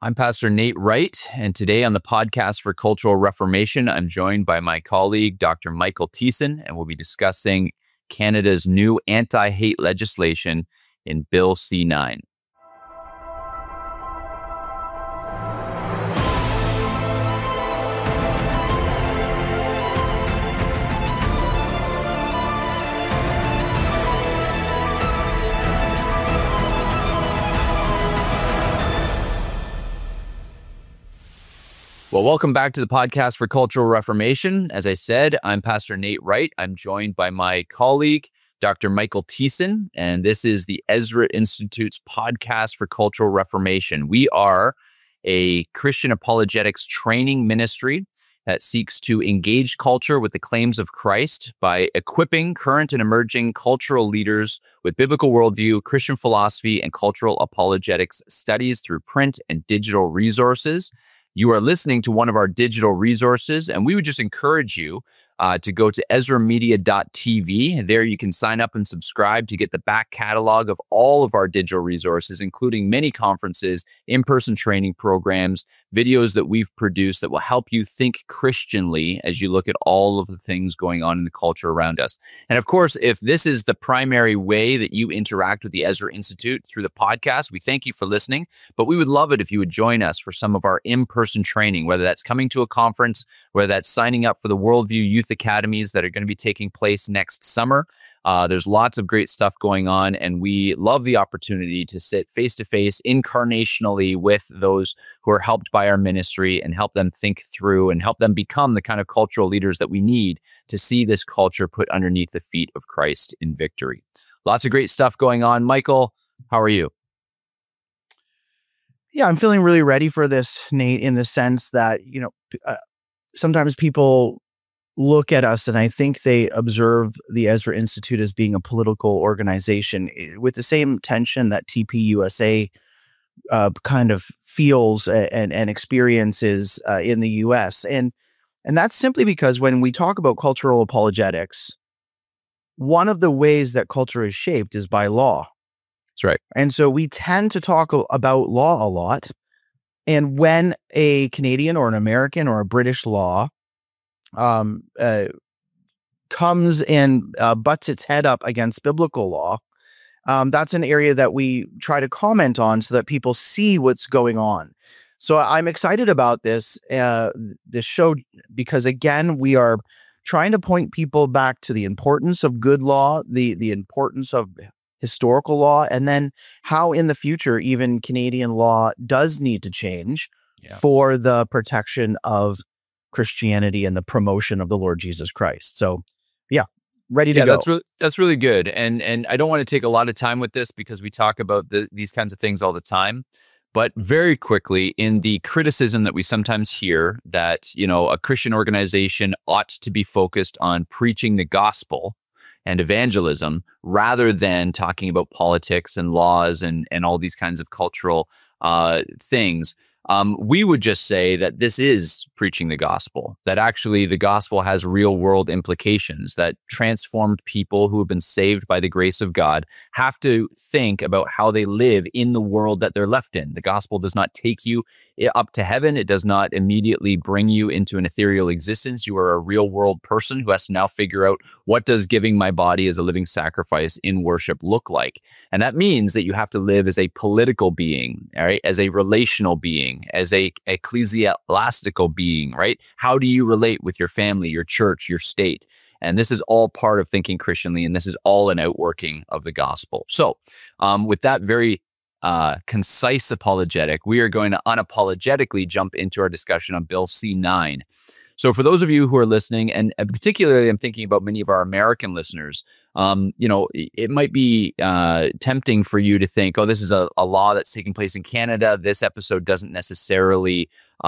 I'm Pastor Nate Wright, and today on the podcast for Cultural Reformation, I'm joined by my colleague, Dr. Michael Thiessen, and we'll be discussing Canada's new anti-hate legislation in Bill C-9. Well, welcome back to the podcast for Cultural Reformation. As I said, I'm Pastor Nate Wright. I'm joined by my colleague, Dr. Michael Thiessen, and this is the Ezra Institute's podcast for Cultural Reformation. We are a Christian apologetics training ministry that seeks to engage culture with the claims of Christ by equipping current and emerging cultural leaders with biblical worldview, Christian philosophy, and cultural apologetics studies through print and digital resources. You are listening to one of our digital resources, and we would just encourage you to go to ezramedia.tv. There you can sign up and subscribe to get the back catalog of all of our digital resources, including many conferences, in-person training programs, videos that we've produced that will help you think Christianly as you look at all of the things going on in the culture around us. And of course, if this is the primary way that you interact with the Ezra Institute through the podcast, we thank you for listening, but we would love it if you would join us for some of our in-person training, whether that's coming to a conference, whether that's signing up for the Worldview Youth Academies that are going to be taking place next summer. There's lots of great stuff going on, and we love the opportunity to sit face-to-face, incarnationally with those who are helped by our ministry and help them think through and help them become the kind of cultural leaders that we need to see this culture put underneath the feet of Christ in victory. Lots of great stuff going on. Michael, how are you? Yeah, I'm feeling really ready for this, Nate, in the sense that, sometimes people look at us and I think they observe the Ezra Institute as being a political organization with the same tension that TPUSA kind of feels and experiences in the U.S. And that's simply because when we talk about cultural apologetics, one of the ways that culture is shaped is by law. That's right. And so we tend to talk about law a lot. And when a Canadian or an American or a British law comes and butts its head up against biblical law, that's an area that we try to comment on so that people see what's going on. So I'm excited about this show because, again, we are trying to point people back to the importance of good law, the importance of historical law, and then how in the future even Canadian law does need to change for the protection of Christianity and the promotion of the Lord Jesus Christ. So, ready to go. That's really good. And I don't want to take a lot of time with this because we talk about these kinds of things all the time. But very quickly, in the criticism that we sometimes hear that, a Christian organization ought to be focused on preaching the gospel and evangelism rather than talking about politics and laws and all these kinds of cultural things. We would just say that this is preaching the gospel, that actually the gospel has real world implications, that transformed people who have been saved by the grace of God have to think about how they live in the world that they're left in. The gospel does not take you up to heaven. It does not immediately bring you into an ethereal existence. You are a real world person who has to now figure out, what does giving my body as a living sacrifice in worship look like? And that means that you have to live as a political being, all right, as a relational being, as a ecclesiastical being, right? How do you relate with your family, your church, your state? And this is all part of thinking Christianly, and this is all an outworking of the gospel. So with that very concise apologetic, we are going to unapologetically jump into our discussion on Bill C-9. So for those of you who are listening, and particularly I'm thinking about many of our American listeners, it might be tempting for you to think, oh, this is a law that's taking place in Canada. This episode doesn't necessarily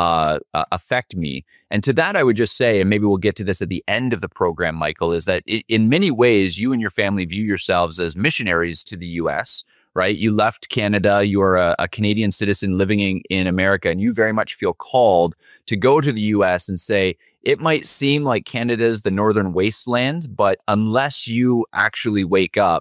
affect me. And to that, I would just say, and maybe we'll get to this at the end of the program, Michael, is that in many ways, you and your family view yourselves as missionaries to the U.S., right? You left Canada, you are a Canadian citizen living in America, and you very much feel called to go to the US and say, it might seem like Canada's the northern wasteland, but unless you actually wake up,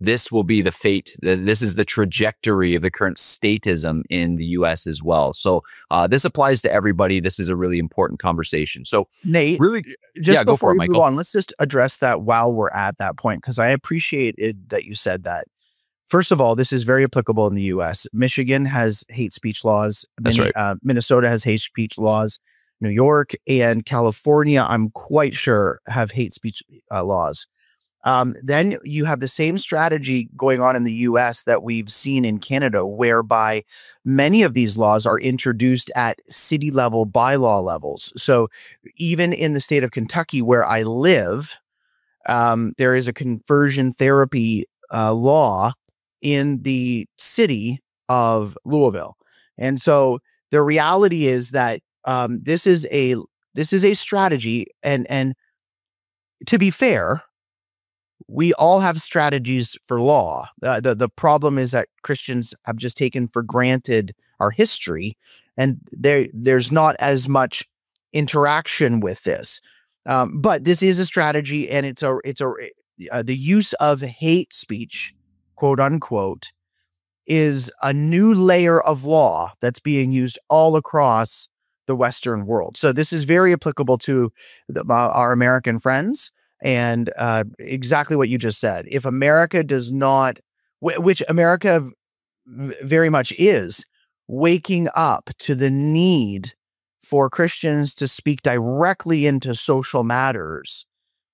this will be the fate. This is the trajectory of the current statism in the U.S. as well. So this applies to everybody. This is a really important conversation. So Nate, really, just go for before it, we Michael. move on, let's just address that while we're at that point, because I appreciate it that you said that. First of all, this is very applicable in the U.S. Michigan has hate speech laws. That's right. Minnesota has hate speech laws. New York and California, I'm quite sure, have hate speech laws. Then you have the same strategy going on in the U.S. that we've seen in Canada, whereby many of these laws are introduced at city level bylaw levels. So even in the state of Kentucky, where I live, there is a conversion therapy law in the city of Louisville. And so the reality is that this is a strategy, and to be fair, we all have strategies for law. The problem is that Christians have just taken for granted our history, and there's not as much interaction with this. But this is a strategy, and it's the use of hate speech, quote unquote, is a new layer of law that's being used all across the Western world. So this is very applicable to our American friends, and exactly what you just said. If America does not, which America very much is, waking up to the need for Christians to speak directly into social matters.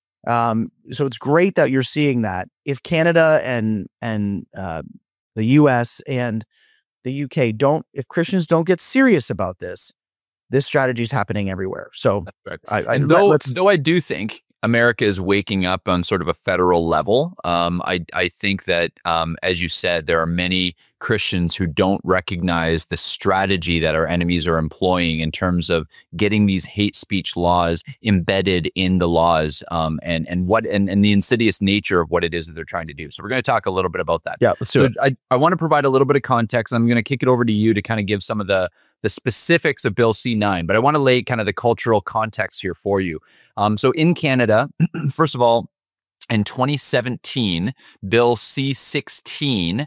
So it's great that you're seeing that. If Canada and the US and the UK if Christians don't get serious about this strategy is happening everywhere. So though I do think America is waking up on sort of a federal level, I think that, as you said, there are many Christians who don't recognize the strategy that our enemies are employing in terms of getting these hate speech laws embedded in the laws, and the insidious nature of what it is that they're trying to do. So we're going to talk a little bit about that. Yeah, let's do it. I want to provide a little bit of context. I'm going to kick it over to you to kind of give some of the specifics of Bill C-9, but I want to lay kind of the cultural context here for you. So in Canada, first of all, in 2017, Bill C-16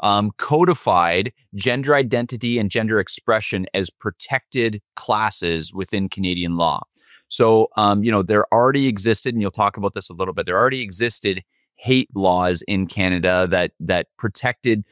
codified gender identity and gender expression as protected classes within Canadian law. So, there already existed, and you'll talk about this a little bit, there already existed hate laws in Canada that protected,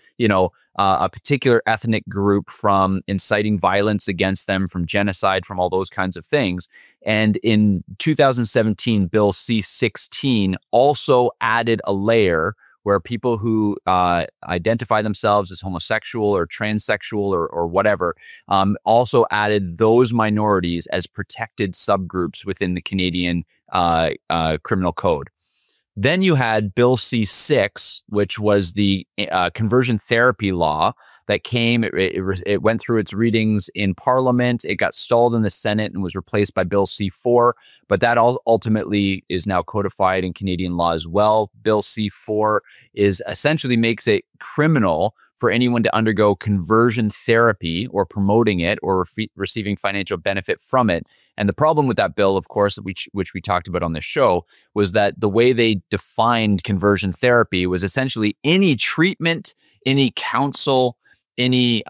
a particular ethnic group from inciting violence against them, from genocide, from all those kinds of things. And in 2017, Bill C-16 also added a layer where people who identify themselves as homosexual or transsexual or whatever also added those minorities as protected subgroups within the Canadian criminal code. Then you had Bill C-6, which was the conversion therapy law that came. It went through its readings in Parliament. It got stalled in the Senate and was replaced by Bill C-4. But that ultimately is now codified in Canadian law as well. Bill C-4 essentially makes it criminal for anyone to undergo conversion therapy or promoting it or receiving financial benefit from it. And the problem with that bill, of course, which we talked about on this show, was that the way they defined conversion therapy was essentially any treatment, any counsel, any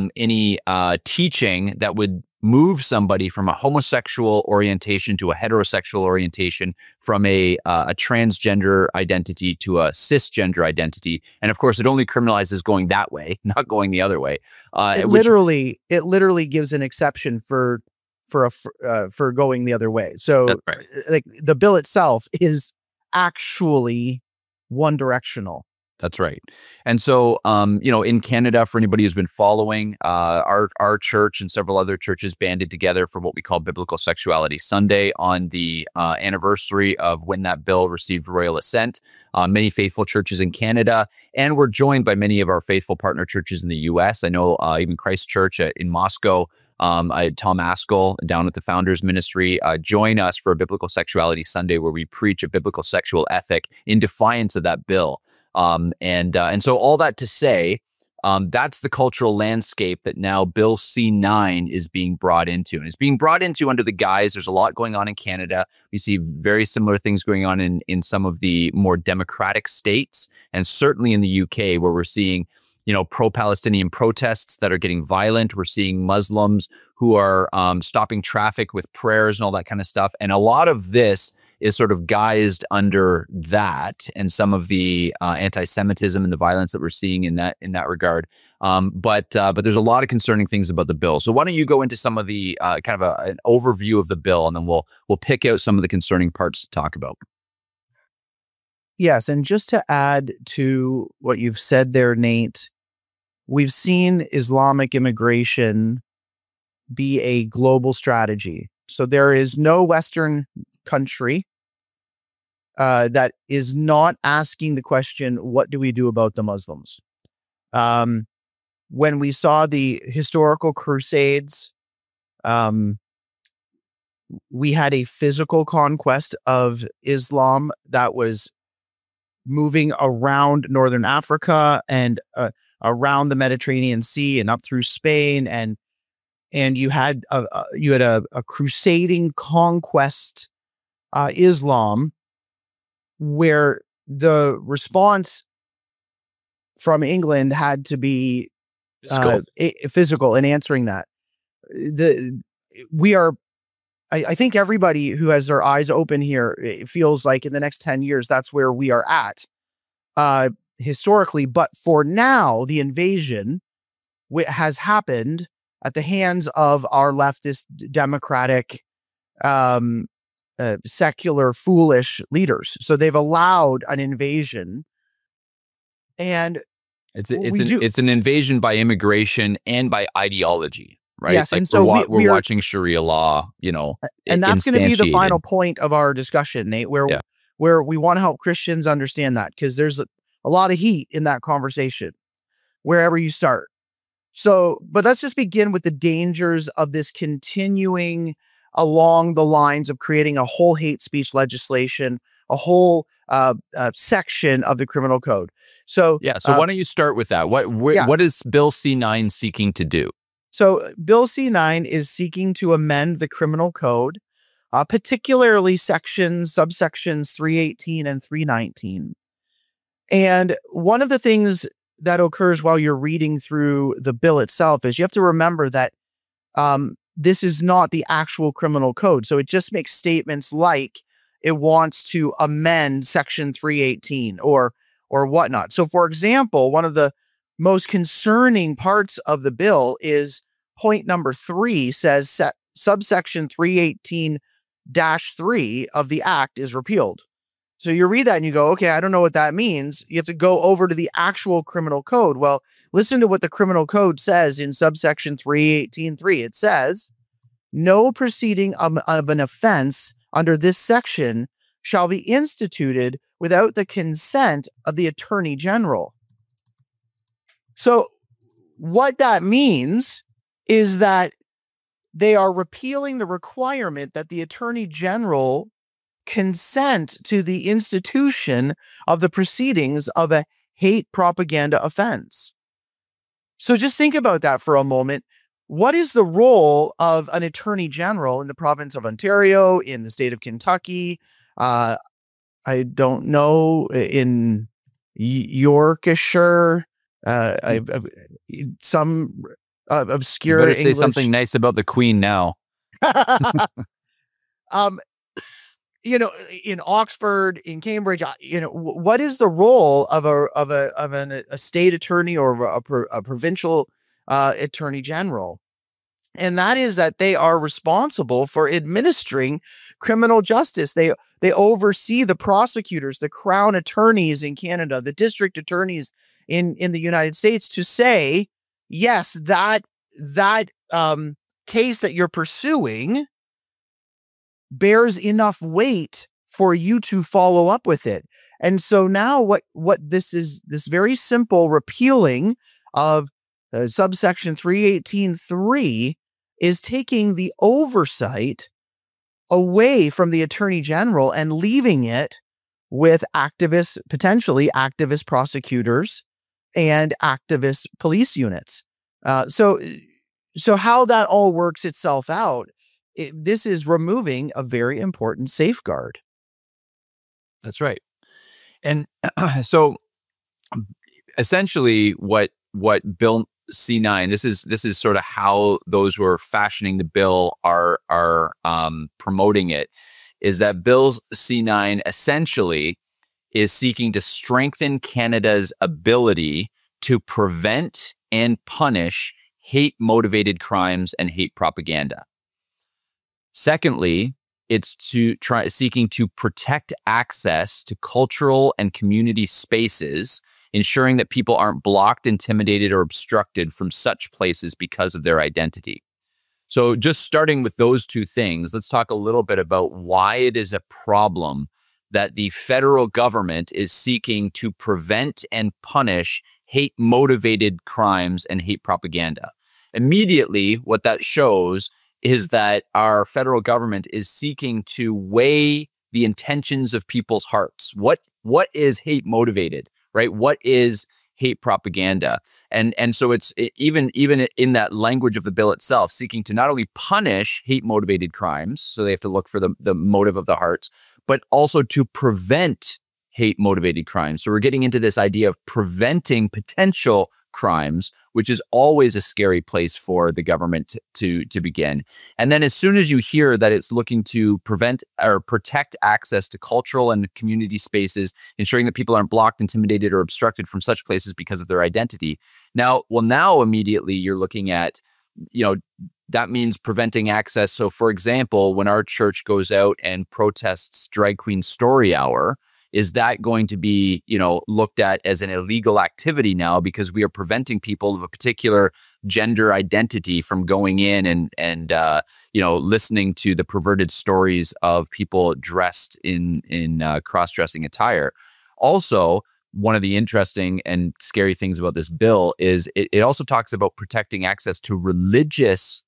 teaching that would move somebody from a homosexual orientation to a heterosexual orientation, from a transgender identity to a cisgender identity. And of course, it only criminalizes going that way, not going the other way. It literally gives an exception for going the other way. So right. Like the bill itself is actually one directional. That's right. And so, in Canada, for anybody who's been following, our church and several other churches banded together for what we call Biblical Sexuality Sunday on the anniversary of when that bill received royal assent. Many faithful churches in Canada, and we're joined by many of our faithful partner churches in the U.S. I know even Christ Church in Moscow, Tom Askell down at the Founders Ministry, join us for a Biblical Sexuality Sunday where we preach a biblical sexual ethic in defiance of that bill. And so all that to say That's the cultural landscape that now Bill C-9 is being brought into. And it's being brought into under the guise, there's a lot going on in Canada. We see very similar things going on in some of the more democratic states, and certainly in the UK, where we're seeing, pro-Palestinian protests that are getting violent. We're seeing Muslims who are stopping traffic with prayers and all that kind of stuff. And a lot of this is sort of guised under that and some of the anti-Semitism and the violence that we're seeing in that regard. But there's a lot of concerning things about the bill. So why don't you go into some of the kind of an overview of the bill, and then we'll pick out some of the concerning parts to talk about. Yes, and just to add to what you've said there, Nate, we've seen Islamic immigration be a global strategy. So there is no Western country that is not asking the question, what do we do about the Muslims? When we saw the historical crusades, we had a physical conquest of Islam that was moving around Northern Africa and around the Mediterranean Sea and up through Spain, and you had a crusading conquest Islam, where the response from England had to be physical in answering that. I think everybody who has their eyes open here, it feels like in the next 10 years, that's where we are at historically. But for now, the invasion has happened at the hands of our leftist, democratic, secular, foolish leaders. So they've allowed an invasion, and it's an invasion by immigration and by ideology, right? Yes, like and so we're watching Sharia law, and that's going to be the final point of our discussion, Nate, where we want to help Christians understand that, because there's a lot of heat in that conversation wherever you start. So, but let's just begin with the dangers of this continuing along the lines of creating a whole hate speech legislation, a whole section of the criminal code. So, so why don't you start with that? What is Bill C-9 seeking to do? So Bill C-9 is seeking to amend the criminal code, particularly subsections 318 and 319. And one of the things that occurs while you're reading through the bill itself is you have to remember that this is not the actual criminal code. So it just makes statements like it wants to amend section 318 or whatnot. So for example, one of the most concerning parts of the bill is point number 3 says subsection 318-3 of the act is repealed. So you read that and you go, okay, I don't know what that means. You have to go over to the actual criminal code. Well, listen to what the criminal code says in subsection 318-3. It says, no proceeding of an offense under this section shall be instituted without the consent of the Attorney General. So what that means is that they are repealing the requirement that the Attorney General consent to the institution of the proceedings of a hate propaganda offense. So just think about that for a moment. What is the role of an Attorney General in the province of Ontario, in the state of Kentucky? I don't know, in Yorkshire, some obscure you better English. Say something nice about the Queen now. In Oxford, in Cambridge, what is the role of a state attorney or a provincial attorney general? And that is that they are responsible for administering criminal justice. They oversee the prosecutors, the crown attorneys in Canada, the district attorneys in the United States to say, yes, that case that you're pursuing bears enough weight for you to follow up with it. And so now what this is, this very simple repealing of subsection 318.3 is taking the oversight away from the Attorney General and leaving it with potentially activist prosecutors and activist police units. So how that all works itself out, this is removing a very important safeguard. That's right. And so essentially what Bill C9, this is sort of how those who are fashioning the bill are promoting it, is that Bill C9 essentially is seeking to strengthen Canada's ability to prevent and punish hate-motivated crimes and hate propaganda. Secondly, it's seeking to protect access to cultural and community spaces, ensuring that people aren't blocked, intimidated, or obstructed from such places because of their identity. So just starting with those two things, let's talk a little bit about why it is a problem that the federal government is seeking to prevent and punish hate-motivated crimes and hate propaganda. Immediately, what that shows is that our federal government is seeking to weigh the intentions of people's hearts. What is hate-motivated, right? What is hate propaganda? And so it's even in that language of the bill itself, seeking to not only punish hate-motivated crimes, so they have to look for the motive of the hearts, but also to prevent hate-motivated crimes. So we're getting into this idea of preventing potential crimes, which is always a scary place for the government to begin. And then as soon as you hear that it's looking to prevent or protect access to cultural and community spaces, ensuring that people aren't blocked, intimidated, or obstructed from such places because of their identity. Now immediately you're looking at, that means preventing access. So for example, when our church goes out and protests Drag Queen Story Hour, is that going to be, looked at as an illegal activity now because we are preventing people of a particular gender identity from going in and listening to the perverted stories of people dressed in cross-dressing attire? Also, one of the interesting and scary things about this bill is it also talks about protecting access to religious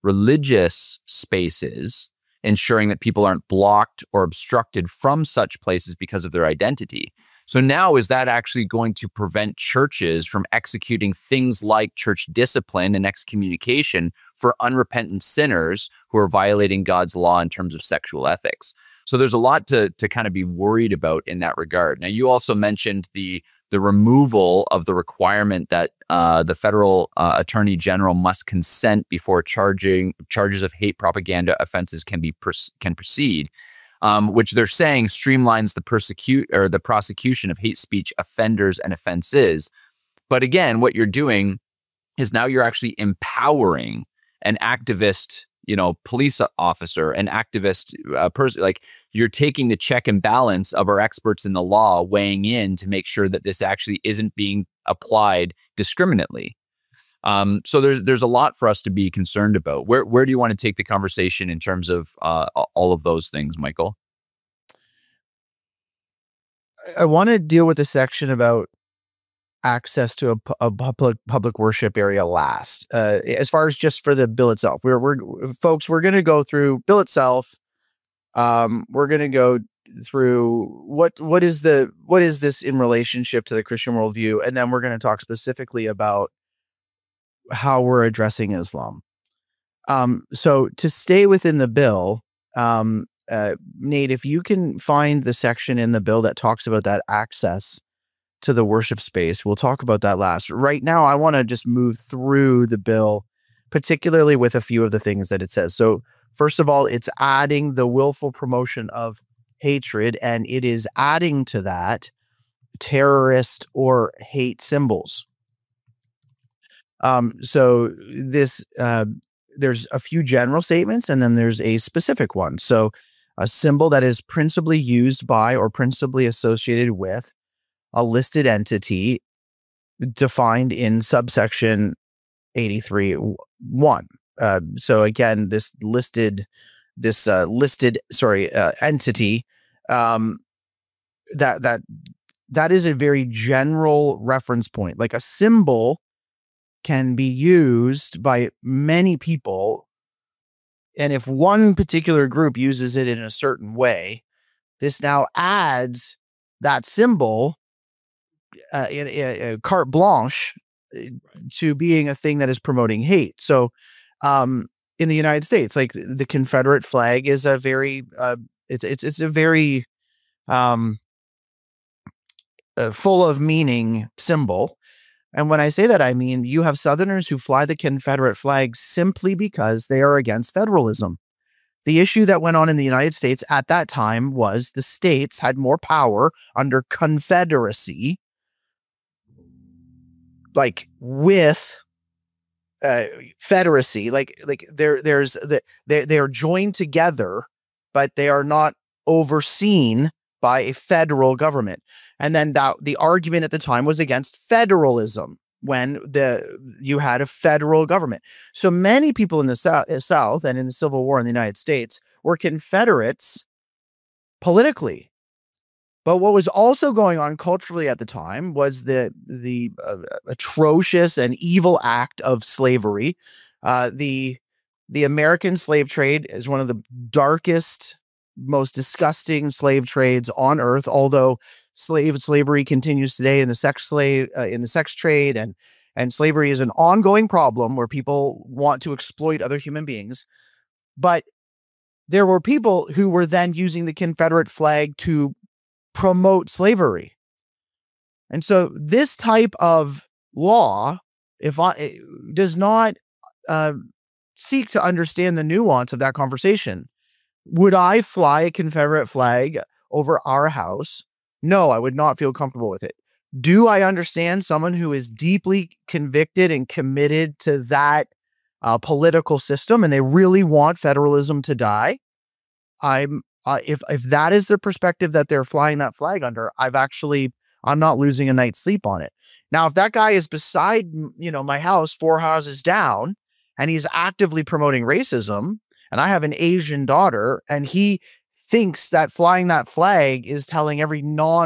spaces, ensuring that people aren't blocked or obstructed from such places because of their identity. So now, is that actually going to prevent churches from executing things like church discipline and excommunication for unrepentant sinners who are violating God's law in terms of sexual ethics? So there's a lot to kind of be worried about in that regard. Now, you also mentioned the removal of the requirement that the federal attorney general must consent before charges of hate propaganda offenses can proceed, which they're saying streamlines the prosecution of hate speech offenders and offenses. But again, what you're doing is now you're actually empowering an activist, police officer, an activist person. Like, you're taking the check and balance of our experts in the law weighing in to make sure that this actually isn't being applied discriminately. So there's a lot for us to be concerned about. Where do you want to take the conversation in terms of all of those things, Michael? I want to deal with the section about access to a public worship area last. As far as just for the bill itself, we're going to go through bill itself. We're going to go through what is this in relationship to the Christian worldview, and then we're going to talk specifically about how we're addressing Islam. So to stay within the bill, Nate, if you can find the section in the bill that talks about that access to the worship space, we'll talk about that last. Right now, I want to just move through the bill, particularly with a few of the things that it says. So first of all, it's adding the willful promotion of hatred, and it is adding to that terrorist or hate symbols. So this, there's a few general statements, and then there's a specific one. So a symbol that is principally used by or principally associated with a listed entity defined in subsection 83(1). So again, this entity, that is a very general reference point. Like, a symbol can be used by many people, and if one particular group uses it in a certain way, this now adds that symbol carte blanche to being a thing that is promoting hate. So, in the United States, like the Confederate flag is a very, it's a very full of meaning symbol. And when I say that, I mean you have Southerners who fly the Confederate flag simply because they are against federalism. The issue that went on in the United States at that time was the states had more power under Confederacy, like with Federacy, like they are joined together, but they are not overseen by a federal government. And then the argument at the time was against federalism when you had a federal government. So many people in the South and in the Civil War in the United States were Confederates politically. But what was also going on culturally at the time was the atrocious and evil act of slavery. The American slave trade is one of the darkest, most disgusting slave trades on earth. Although slavery continues today in the sex trade, and slavery is an ongoing problem where people want to exploit other human beings. But there were people who were then using the Confederate flag to promote slavery. And so this type of law, does not seek to understand the nuance of that conversation. Would I fly a Confederate flag over our house? No, I would not feel comfortable with it. Do I understand someone who is deeply convicted and committed to that political system and they really want federalism to die? If that is the perspective that they're flying that flag under, I'm not losing a night's sleep on it. Now, if that guy is beside, my house, 4 houses down, and he's actively promoting racism, and I have an Asian daughter, and he thinks that flying that flag is telling every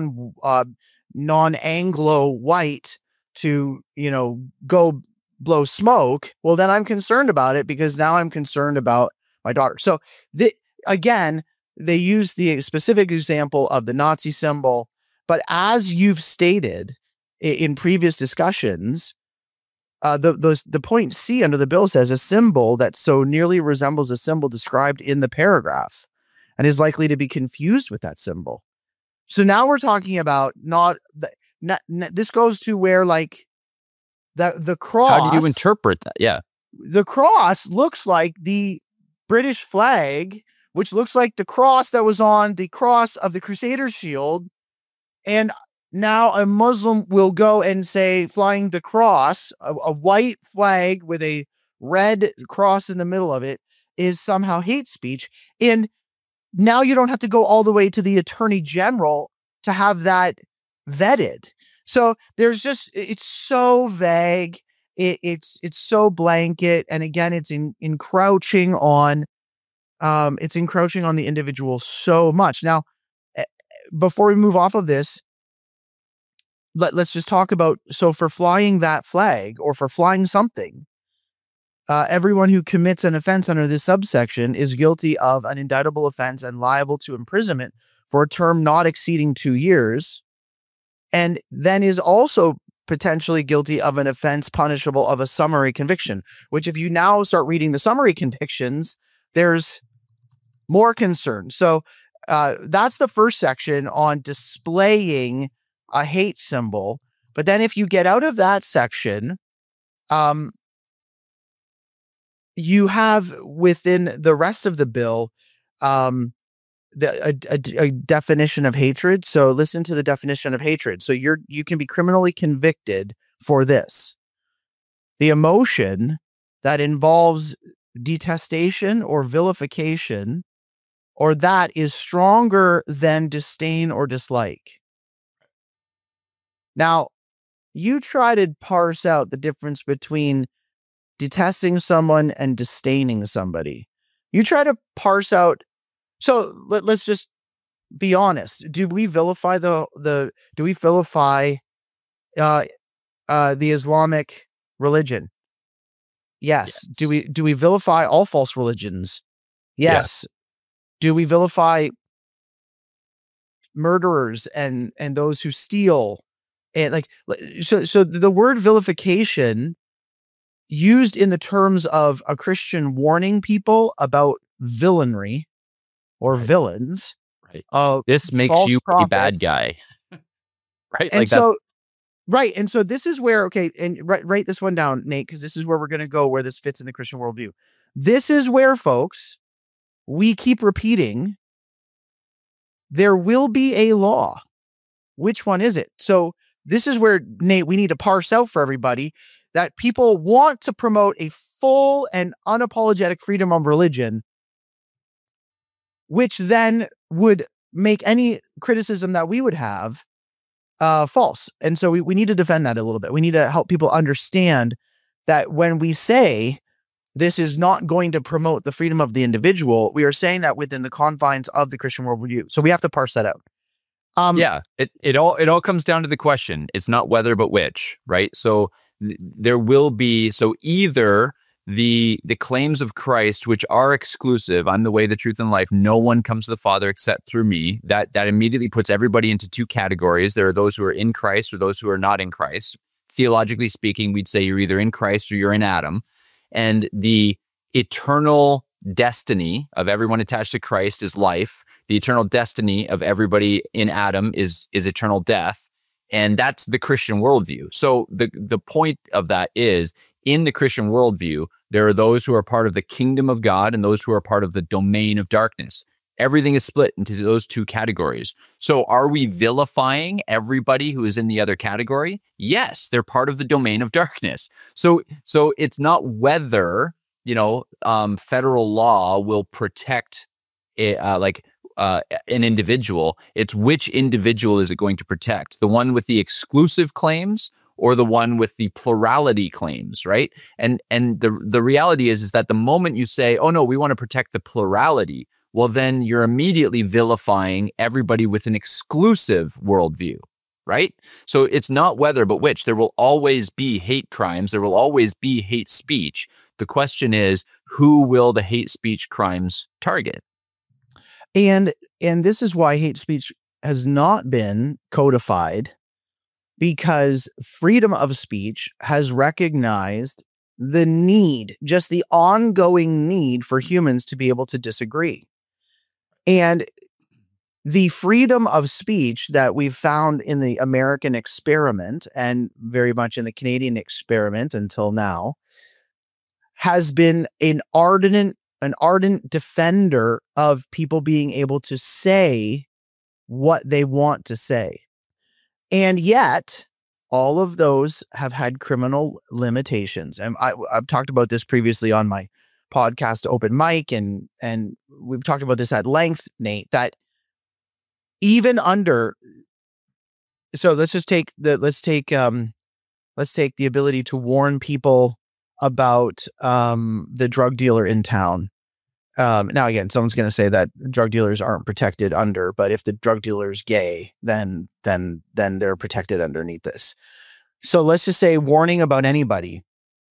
non-Anglo white to, go blow smoke, well, then I'm concerned about it because now I'm concerned about my daughter. So again, they use the specific example of the Nazi symbol, but as you've stated in previous discussions, the point C under the bill says a symbol that so nearly resembles a symbol described in the paragraph and is likely to be confused with that symbol. So now we're talking about this goes to where like the cross. How do you interpret that? Yeah. The cross looks like the British flag, which looks like the cross that was on the cross of the Crusader's shield. And now a Muslim will go and say flying the cross, a white flag with a red cross in the middle of it, is somehow hate speech. And now you don't have to go all the way to the Attorney General to have that vetted. So it's so vague. It's so blanket. And again, it's encroaching on the individual so much. Now, before we move off of this, let's just talk about, so for flying that flag or for flying something, everyone who commits an offense under this subsection is guilty of an indictable offense and liable to imprisonment for a term not exceeding 2 years, and then is also potentially guilty of an offense punishable of a summary conviction, which if you now start reading the summary convictions, there's more concern. So that's the first section on displaying a hate symbol. But then if you get out of that section, you have within the rest of the bill a definition of hatred. So listen to the definition of hatred. So you can be criminally convicted for this: the emotion that involves detestation or vilification, or that is stronger than disdain or dislike. Now, you try to parse out the difference between detesting someone and disdaining somebody. You try to parse out. So let's just be honest. Do we vilify the Islamic religion? Yes. Do we vilify all false religions? Yes. Do we vilify murderers and those who steal And so the word vilification used in the terms of a Christian warning people about villainy or Right. villains, Right. This makes false you a bad prophets. guy. Right? And Like that's so, right. And so this is where, okay, and write this one down, Nate, because this is where we're going to go, where this fits in the Christian worldview. This is where, folks, we keep repeating, there will be a law. Which one is it? So this is where, Nate, we need to parse out for everybody that people want to promote a full and unapologetic freedom of religion, which then would make any criticism that we would have false. And so we need to defend that a little bit. We need to help people understand that when we say this is not going to promote the freedom of the individual, we are saying that within the confines of the Christian worldview. So we have to parse that out. Yeah, it all comes down to the question. It's not whether, but which, right? So there will be, so either the claims of Christ, which are exclusive, I'm the way, the truth, and life, no one comes to the Father except through me, that immediately puts everybody into two categories. There are those who are in Christ or those who are not in Christ. Theologically speaking, we'd say you're either in Christ or you're in Adam. And the eternal destiny of everyone attached to Christ is life. The eternal destiny of everybody in Adam is eternal death. And that's the Christian worldview. So the point of that is, in the Christian worldview, there are those who are part of the kingdom of God and those who are part of the domain of darkness. Everything is split into those two categories. So are we vilifying everybody who is in the other category? Yes, they're part of the domain of darkness. So it's not whether, federal law will protect an individual. It's which individual is it going to protect? The one with the exclusive claims or the one with the plurality claims, right? And the reality is that the moment you say, oh no, we want to protect the plurality, well, then you're immediately vilifying everybody with an exclusive worldview, right? So it's not whether, but which. There will always be hate crimes. There will always be hate speech. The question is, who will the hate speech crimes target? And this is why hate speech has not been codified, because freedom of speech has recognized the need, just the ongoing need for humans to be able to disagree. And the freedom of speech that we've found in the American experiment and very much in the Canadian experiment until now has been an ardent defender of people being able to say what they want to say. And yet, all of those have had criminal limitations. And I've talked about this previously on my podcast, Open Mic, and we've talked about this at length, Nate, that even under, so let's take the ability to warn people about the drug dealer in town. Now, again, someone's going to say that drug dealers aren't protected under, but if the drug dealer is gay, then they're protected underneath this. So let's just say warning about anybody.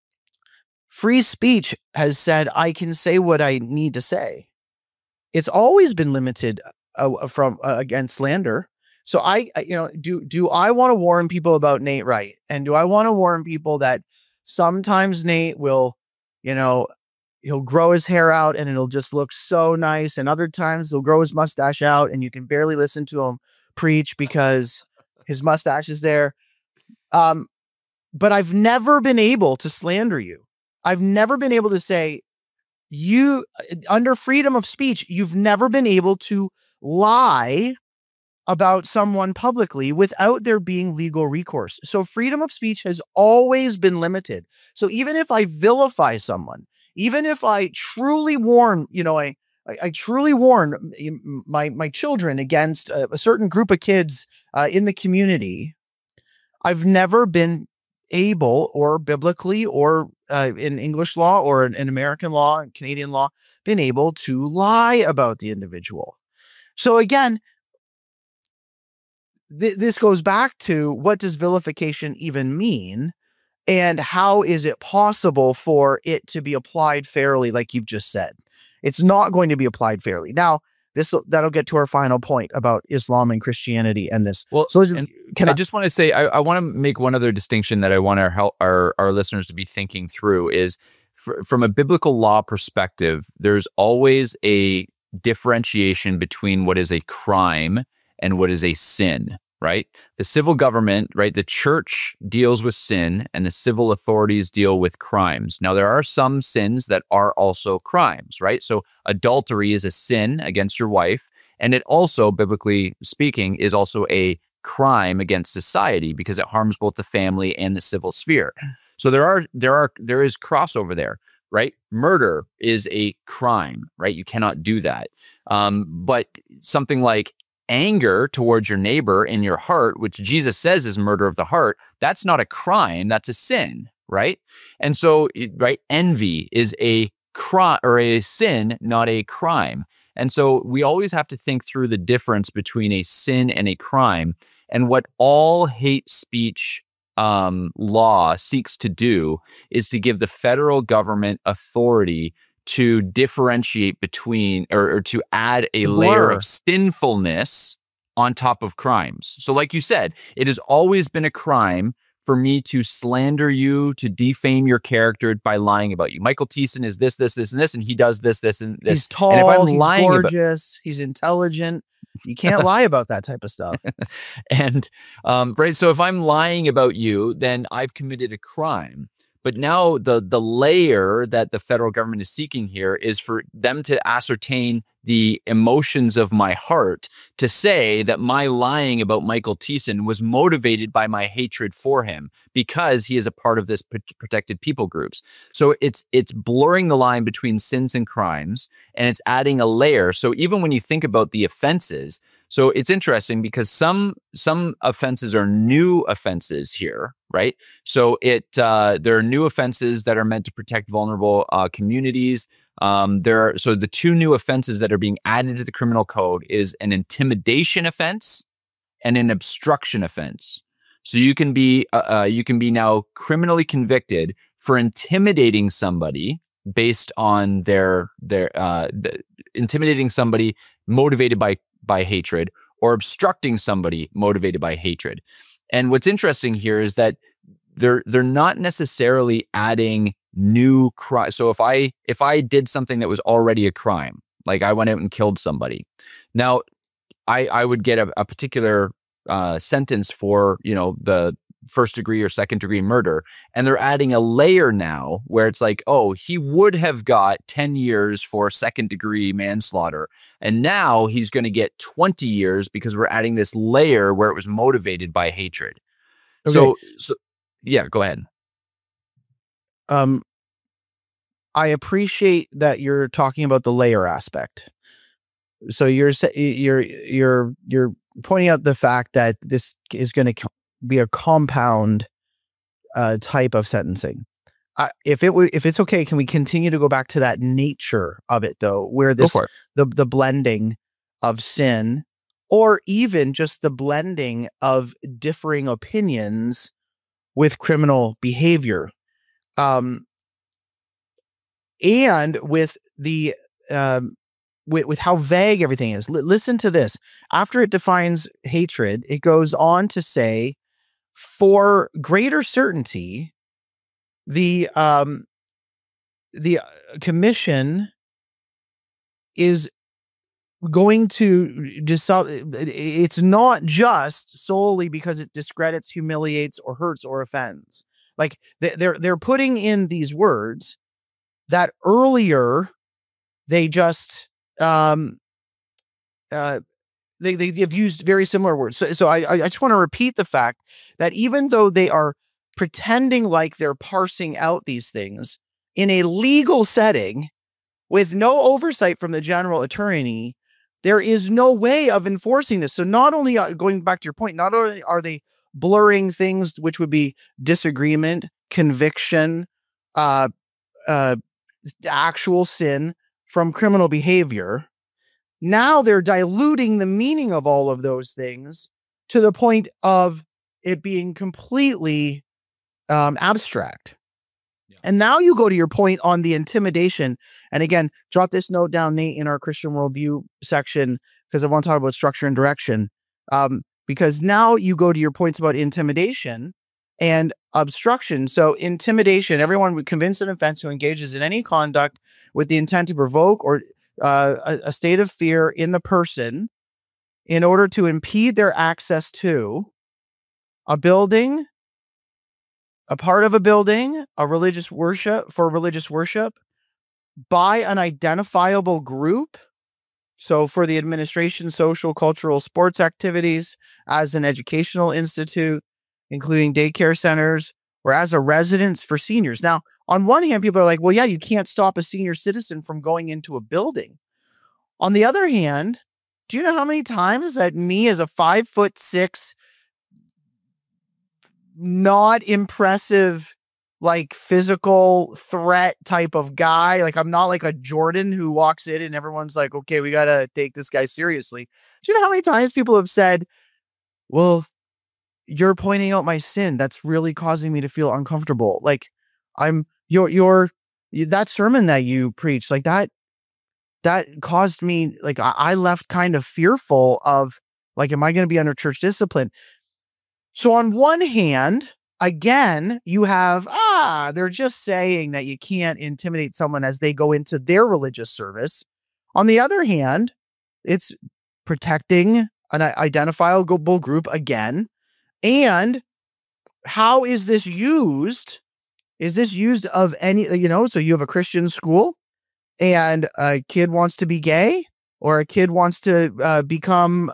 Free speech has said, I can say what I need to say. It's always been limited from against slander. So do I want to warn people about Nate Wright? And do I want to warn people that sometimes Nate will, he'll grow his hair out and it'll just look so nice. And other times he'll grow his mustache out and you can barely listen to him preach because his mustache is there. But I've never been able to slander you. I've never been able to say, you, under freedom of speech, you've never been able to lie about someone publicly without there being legal recourse. So freedom of speech has always been limited. So even if I vilify someone, even if I truly warn, I truly warn my children against a certain group of kids in the community, I've never been able, or biblically, or in English law, or in American law and Canadian law, been able to lie about the individual. So again, this goes back to, what does vilification even mean? And how is it possible for it to be applied fairly, like you've just said? It's not going to be applied fairly. Now, that'll get to our final point about Islam and Christianity and this. Well, so and I just want to say, I want to make one other distinction that I want our listeners to be thinking through is from a biblical law perspective, there's always a differentiation between what is a crime and what is a sin, right? The civil government, right? The church deals with sin and the civil authorities deal with crimes. Now, there are some sins that are also crimes, right? So adultery is a sin against your wife. And it also, biblically speaking, is also a crime against society because it harms both the family and the civil sphere. So there is crossover there, right? Murder is a crime, right? You cannot do that. But something like anger towards your neighbor in your heart, which Jesus says is murder of the heart, that's not a crime, that's a sin, right? And so, right, envy is a crime or a sin, not a crime. And so we always have to think through the difference between a sin and a crime. And what all hate speech law seeks to do is to give the federal government authority to differentiate between or to add a layer of sinfulness on top of crimes. So like you said, it has always been a crime for me to slander you, to defame your character by lying about you. Michael Thiessen is this, and this, and he does this, and this. He's tall, and if I'm he's gorgeous, he's intelligent. You can't lie about that type of stuff. And right, so if I'm lying about you, then I've committed a crime. But now the layer that the federal government is seeking here is for them to ascertain the emotions of my heart, to say that my lying about Michael Thiessen was motivated by my hatred for him because he is a part of this protected people groups. So it's blurring the line between sins and crimes, and it's adding a layer. So even when you think about the offenses, so it's interesting because some offenses are new offenses here, right? So there are new offenses that are meant to protect vulnerable communities. So the two new offenses that are being added to the criminal code is an intimidation offense and an obstruction offense. So you can be now criminally convicted for intimidating somebody based on intimidating somebody motivated by hatred, or obstructing somebody motivated by hatred. And what's interesting here is that they're not necessarily adding new crime. So if I did something that was already a crime, like I went out and killed somebody, now I would get a particular sentence for the first degree or second degree murder, and they're adding a layer now where it's like, oh, he would have got 10 years for second degree manslaughter, and now he's going to get 20 years because we're adding this layer where it was motivated by hatred. Okay. So yeah, go ahead. I appreciate that you're talking about the layer aspect. So you're pointing out the fact that this is going to be a compound type of sentencing. If it's okay, can we continue to go back to that nature of it though, where the blending of sin, or even just the blending of differing opinions with criminal behavior, and with the with how vague everything is. Listen to this. After it defines hatred, it goes on to say, for greater certainty, the commission is going to decide. It's not just solely because it discredits, humiliates, or hurts or offends. Like they're putting in these words that earlier they just they've used very similar words. So I just want to repeat the fact that even though they are pretending like they're parsing out these things in a legal setting with no oversight from the general attorney, there is no way of enforcing this. So not only, going back to your point, not only are they blurring things which would be disagreement, conviction, actual sin from criminal behavior, now they're diluting the meaning of all of those things to the point of it being completely abstract. Yeah. And now you go to your point on the intimidation. And again, jot this note down, Nate, in our Christian worldview section, because I want to talk about structure and direction. Because now you go to your points about intimidation and obstruction. So intimidation, everyone would convince an offense who engages in any conduct with the intent to provoke or a state of fear in the person in order to impede their access to a building, a part of a building, a religious worship by an identifiable group. So for the administration, social, cultural, sports activities, as an educational institute, including daycare centers, or as a residence for seniors. Now, on one hand, people are like, well, yeah, you can't stop a senior citizen from going into a building. On the other hand, do you know how many times that me as a 5'6", not impressive, like physical threat type of guy. Like I'm not like a Jordan who walks in and everyone's like, okay, we got to take this guy seriously. Do you know how many times people have said, well, you're pointing out my sin. That's really causing me to feel uncomfortable. Like that sermon that you preached, like that caused me, like I left kind of fearful of like, am I going to be under church discipline? So on one hand, again, you have, they're just saying that you can't intimidate someone as they go into their religious service. On the other hand, it's protecting an identifiable group again. And how is this used? Is this used of any, so you have a Christian school and a kid wants to be gay or a kid wants to become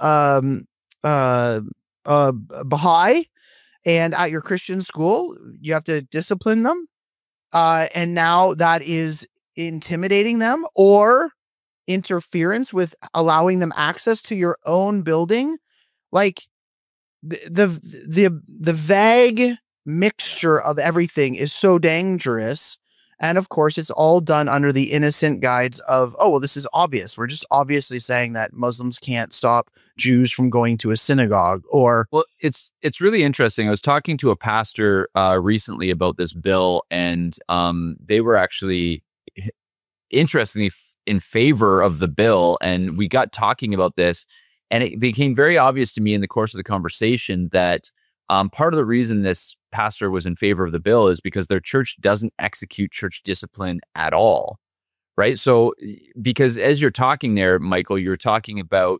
Baha'i, and at your Christian school, you have to discipline them. And now that is intimidating them or interference with allowing them access to your own building. Like the vague mixture of everything is so dangerous. And of course, it's all done under the innocent guides of, oh, well, this is obvious. We're just obviously saying that Muslims can't stop Jews from going to a synagogue or. Well, it's really interesting. I was talking to a pastor recently about this bill, and they were actually interestingly in favor of the bill. And we got talking about this, and it became very obvious to me in the course of the conversation that part of the reason this pastor was in favor of the bill is because their church doesn't execute church discipline at all, right? So, because as you're talking there, Michael, you're talking about,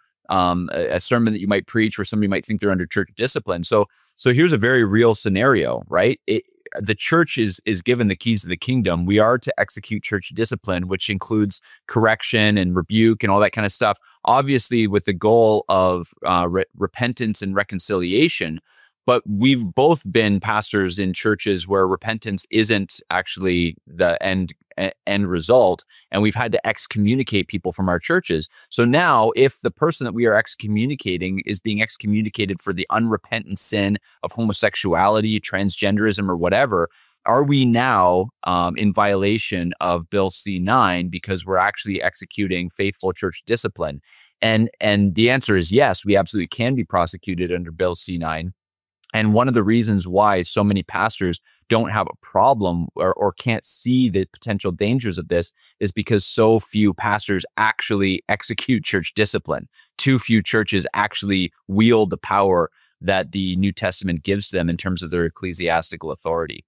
a sermon that you might preach where somebody might think they're under church discipline. So here's a very real scenario, right? The church is given the keys to the kingdom. We are to execute church discipline, which includes correction and rebuke and all that kind of stuff, obviously with the goal of repentance and reconciliation. But we've both been pastors in churches where repentance isn't actually the end result, and we've had to excommunicate people from our churches. So now, if the person that we are excommunicating is being excommunicated for the unrepentant sin of homosexuality, transgenderism, or whatever, are we now in violation of Bill C-9 because we're actually executing faithful church discipline? And the answer is yes, we absolutely can be prosecuted under Bill C-9. And one of the reasons why so many pastors don't have a problem or can't see the potential dangers of this is because so few pastors actually execute church discipline. Too few churches actually wield the power that the New Testament gives to them in terms of their ecclesiastical authority.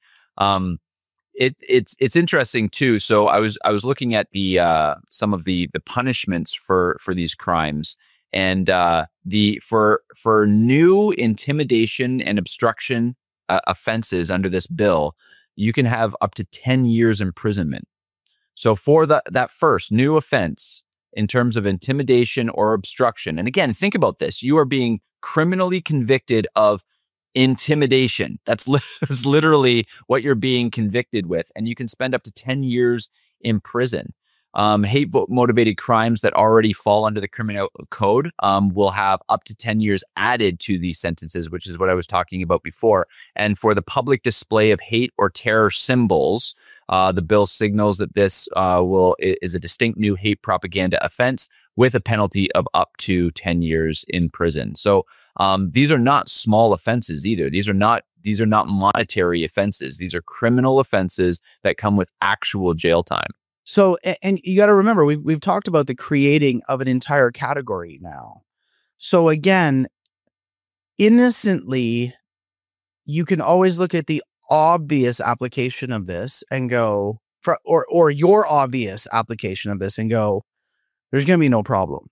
It's interesting too. So I was looking at the some of the punishments for these crimes. And for new intimidation and obstruction offenses under this bill, you can have up to 10 years imprisonment. So for that first new offense in terms of intimidation or obstruction, and again, think about this: you are being criminally convicted of intimidation. That's literally what you're being convicted with, and you can spend up to 10 years in prison. Hate-motivated crimes that already fall under the criminal code will have up to 10 years added to these sentences, which is what I was talking about before. And for the public display of hate or terror symbols, the bill signals that this is a distinct new hate propaganda offense with a penalty of up to 10 years in prison. So these are not small offenses either. These are not These are not monetary offenses. These are criminal offenses that come with actual jail time. So, and you got to remember, we've talked about the creating of an entire category now. So again, innocently, you can always look at the obvious application of this and go, or your obvious application of this and go, there's going to be no problem.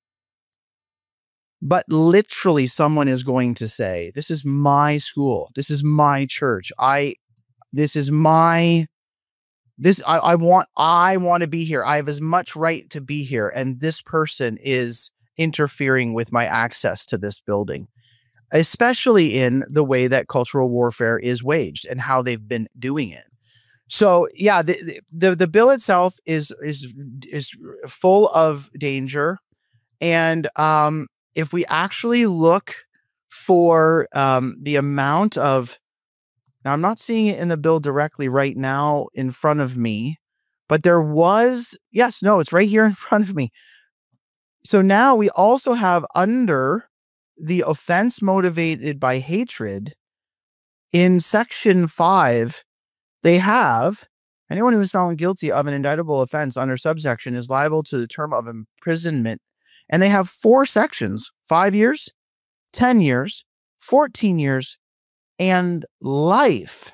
But literally, someone is going to say, this is my school. This is my church. I want to be here. I have as much right to be here. And this person is interfering with my access to this building, especially in the way that cultural warfare is waged and how they've been doing it. So yeah, the bill itself is full of danger. And if we actually look for the amount of, now I'm not seeing it in the bill directly right now in front of me, but there was, it's right here in front of me. So now we also have under the offense motivated by hatred in section 5, they have anyone who is found guilty of an indictable offense under subsection is liable to the term of imprisonment. And they have 4 sections: 5 years, 10 years, 14 years, and life.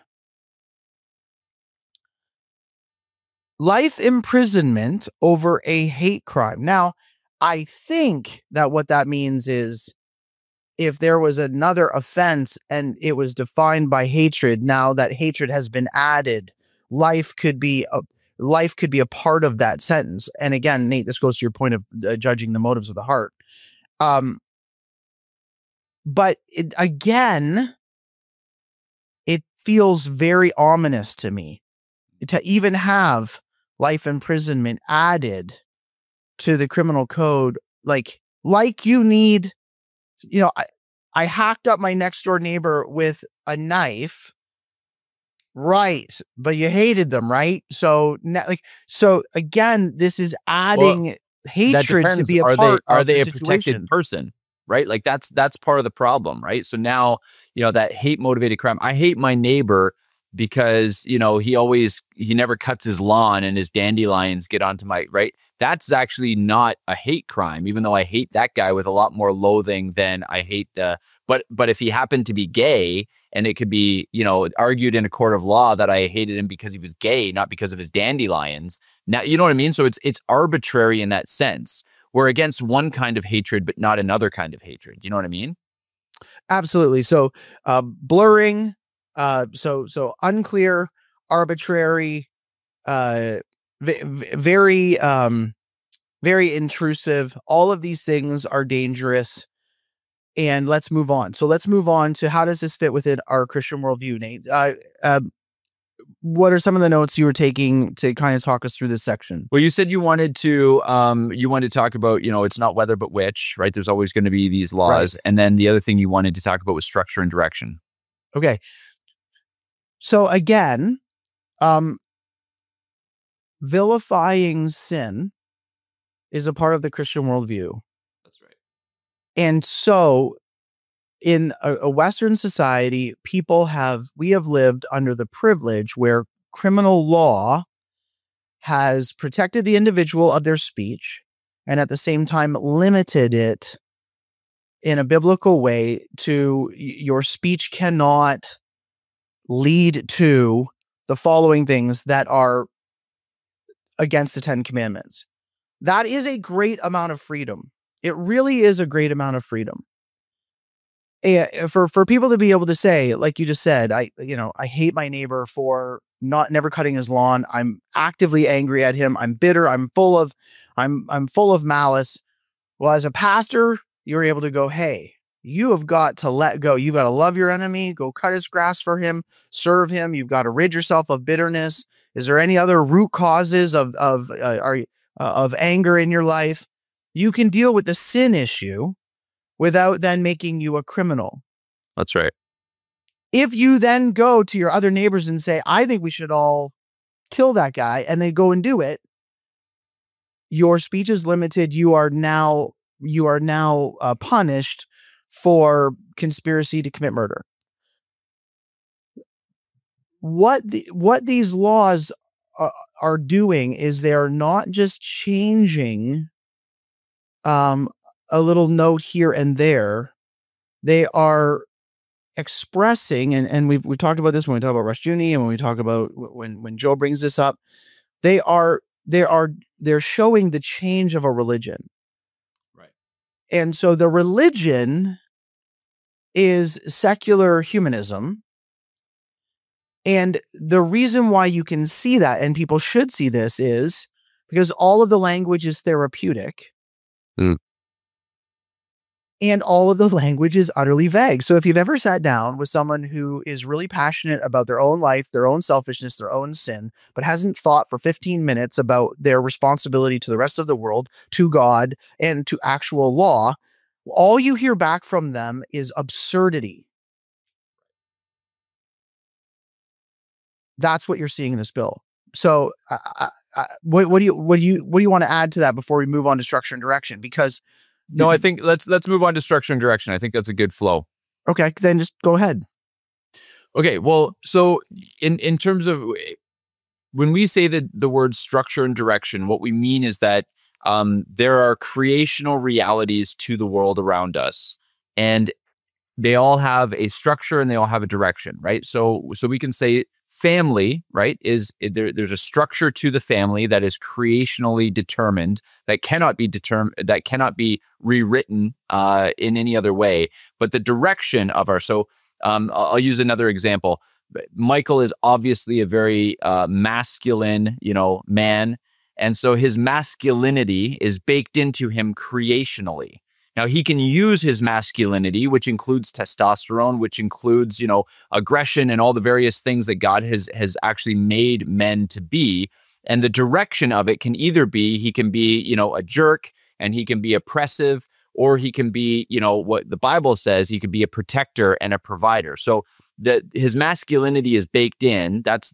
Life imprisonment over a hate crime. Now, I think that what that means is if there was another offense and it was defined by hatred, now that hatred has been added, life could be a part of that sentence. And again, Nate, this goes to your point of judging the motives of the heart. But again, it feels very ominous to me to even have life imprisonment added to the criminal code. Like you need, I hacked up my next door neighbor with a knife. Right. But you hated them, right? So again, this is adding hatred to be a part of the situation. Are they a protected person? Right? Like that's part of the problem, right? So now, that hate motivated crime. I hate my neighbor because, he never cuts his lawn and his dandelions get onto my, right? That's actually not a hate crime, even though I hate that guy with a lot more loathing than I hate but if he happened to be gay and it could be, argued in a court of law that I hated him because he was gay, not because of his dandelions. Now, you know what I mean? So it's arbitrary in that sense. We're against one kind of hatred, but not another kind of hatred. You know what I mean? Absolutely. So blurring, so unclear, arbitrary, very intrusive. All of these things are dangerous. And let's move on. So let's move on to how does this fit within our Christian worldview, Nate? What are some of the notes you were taking to kind of talk us through this section? Well, you said you wanted to talk about, it's not whether but which, right? There's always going to be these laws. Right. And then the other thing you wanted to talk about was structure and direction. Okay. So again, vilifying sin is a part of the Christian worldview. That's right. And so in a Western society, we have lived under the privilege where criminal law has protected the individual of their speech and at the same time limited it in a biblical way to your speech cannot lead to the following things that are against the 10 Commandments. That is a great amount of freedom. It really is a great amount of freedom. For people to be able to say, like you just said, I hate my neighbor for never cutting his lawn. I'm actively angry at him. I'm bitter. I'm full of malice. Well, as a pastor, you're able to go, hey, you have got to let go. You've got to love your enemy. Go cut his grass for him. Serve him. You've got to rid yourself of bitterness. Is there any other root causes of anger in your life? You can deal with the sin issue without then making you a criminal. That's right. If you then go to your other neighbors and say, I think we should all kill that guy, and they go and do it, your speech is limited. You are now punished for conspiracy to commit murder. what these laws are doing is they are not just changing a little note here and there. They are expressing, and we've talked about this when we talk about Rushdoony, and when we talk about when Joe brings this up, they're showing the change of a religion. Right. And so the religion is secular humanism. And the reason why you can see that, and people should see this, is because all of the language is therapeutic. And all of the language is utterly vague. So if you've ever sat down with someone who is really passionate about their own life, their own selfishness, their own sin, but hasn't thought for 15 minutes about their responsibility to the rest of the world, to God, and to actual law, all you hear back from them is absurdity. That's what you're seeing in this bill. So what do you want to add to that before we move on to structure and direction? Because no, I think let's move on to structure and direction. I think that's a good flow. Okay, then just go ahead. Okay, well, so in terms of when we say the word structure and direction, what we mean is that there are creational realities to the world around us, and they all have a structure and they all have a direction, right? So we can say family, right, there's a structure to the family that is creationally determined, that cannot be rewritten in any other way. But the direction of I'll use another example. Michael is obviously a very masculine, man. And so his masculinity is baked into him creationally. Now, he can use his masculinity, which includes testosterone, which includes, aggression and all the various things that God has actually made men to be. And the direction of it can either be, he can be, a jerk, and he can be oppressive, or he can be, what the Bible says, he could be a protector and a provider. So his masculinity is baked in. That's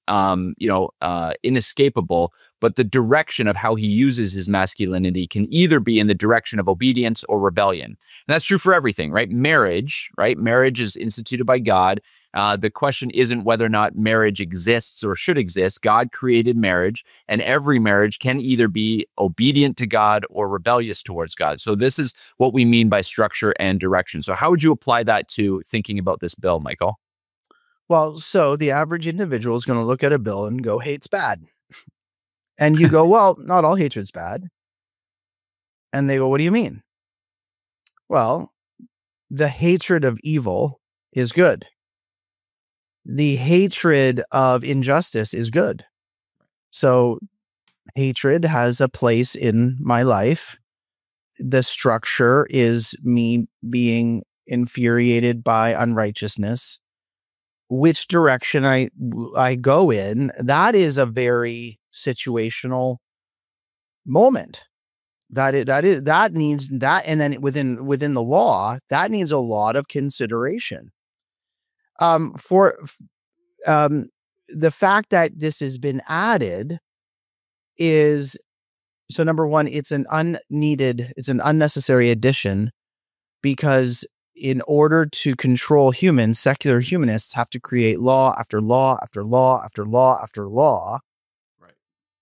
inescapable. But the direction of how he uses his masculinity can either be in the direction of obedience or rebellion. And that's true for everything, right? Marriage is instituted by God. The question isn't whether or not marriage exists or should exist. God created marriage, and every marriage can either be obedient to God or rebellious towards God. So this is what we mean by structure and direction. So how would you apply that to thinking about this bill, Michael? Well, so the average individual is going to look at a bill and go, hate's bad. And you go, well, not all hatred's bad. And they go, what do you mean? Well, the hatred of evil is good. The hatred of injustice is good. So hatred has a place in my life. The structure is me being infuriated by unrighteousness. Which direction I go in, that is a very situational moment. That needs that, and then within the law, that needs a lot of consideration. For the fact that this has been added is, so number one, it's an unnecessary addition, because in order to control humans, secular humanists have to create law after law after law after law after law. Right.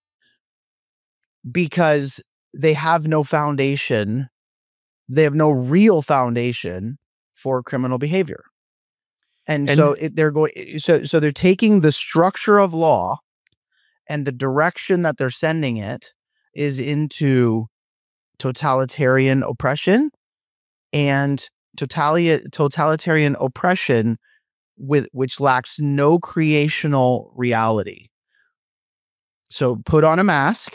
Because they have no foundation. They have no real foundation for criminal behavior. And so they're taking the structure of law, and the direction that they're sending it is into totalitarian oppression, and totalitarian oppression which lacks no creational reality. So put on a mask,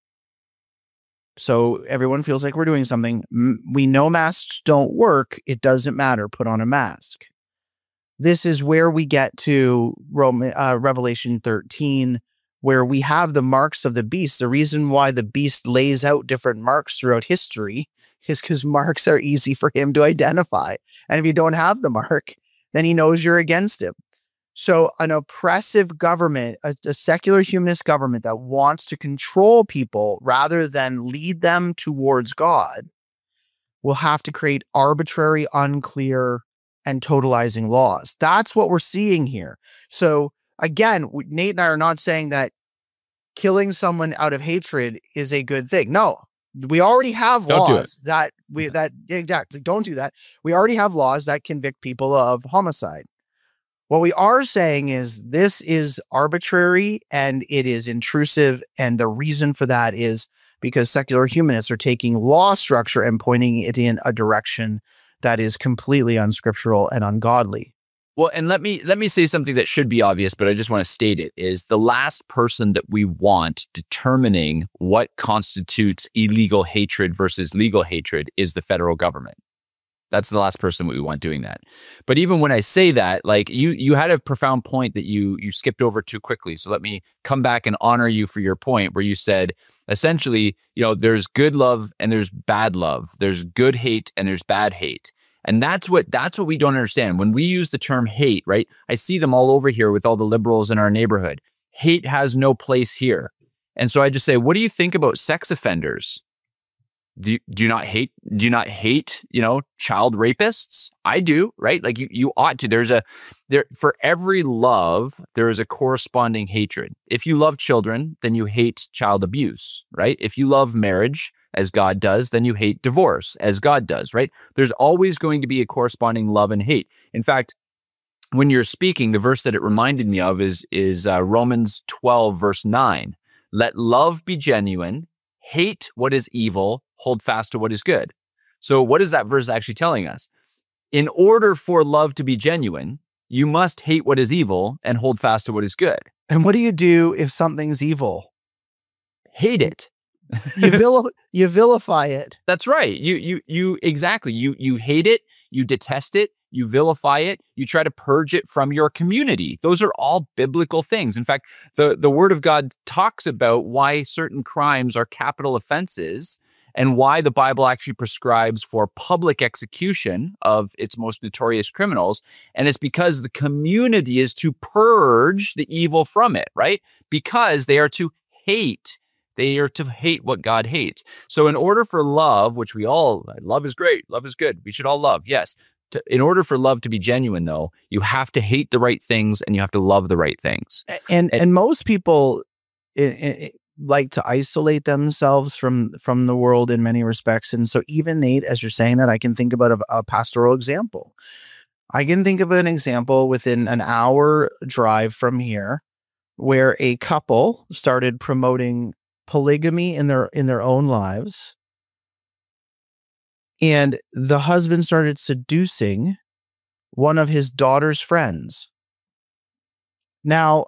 so everyone feels like we're doing something. We know masks don't work. It doesn't matter. Put on a mask. This is where we get to Revelation 13, where we have the marks of the beast. The reason why the beast lays out different marks throughout history is because marks are easy for him to identify. And if you don't have the mark, then he knows you're against him. So an oppressive government, a secular humanist government that wants to control people rather than lead them towards God, will have to create arbitrary, unclear, and totalizing laws. That's what we're seeing here. So again, Nate and I are not saying that killing someone out of hatred is a good thing. No, we already have laws that exactly don't do that. We already have laws that convict people of homicide. What we are saying is this is arbitrary and it is intrusive. And the reason for that is because secular humanists are taking law structure and pointing it in a direction that is completely unscriptural and ungodly. Well, and let me say something that should be obvious, but I just want to state it, is the last person that we want determining what constitutes illegal hatred versus legal hatred is the federal government. That's the last person we want doing that. But even when I say that, like you had a profound point that you skipped over too quickly. So let me come back and honor you for your point where you said, essentially, there's good love and there's bad love. There's good hate and there's bad hate. And that's what we don't understand. When we use the term hate, right? I see them all over here with all the liberals in our neighborhood. Hate has no place here. And so I just say, what do you think about sex offenders? Do you not hate, child rapists? I do, right? Like you ought to. For every love, there is a corresponding hatred. If you love children, then you hate child abuse, right? If you love marriage, as God does, then you hate divorce, as God does, right? There's always going to be a corresponding love and hate. In fact, when you're speaking, the verse that it reminded me of is Romans 12, verse 9. Let love be genuine, hate what is evil, hold fast to what is good. So what is that verse actually telling us? In order for love to be genuine, you must hate what is evil and hold fast to what is good. And what do you do if something's evil? Hate it. You vilify it. That's right. You exactly. You hate it. You detest it. You vilify it. You try to purge it from your community. Those are all biblical things. In fact, the Word of God talks about why certain crimes are capital offenses and why the Bible actually prescribes for public execution of its most notorious criminals. And it's because the community is to purge the evil from it, right? Because they are to hate. They are to hate what God hates. So in order for love, which love is great, love is good, we should all love, yes. In order for love to be genuine, though, you have to hate the right things and you have to love the right things. And most people like to isolate themselves from the world in many respects. And so even Nate, as you're saying that, I can think about a pastoral example. I can think of an example within an hour drive from here where a couple started promoting polygamy in their own lives. And the husband started seducing one of his daughter's friends. Now,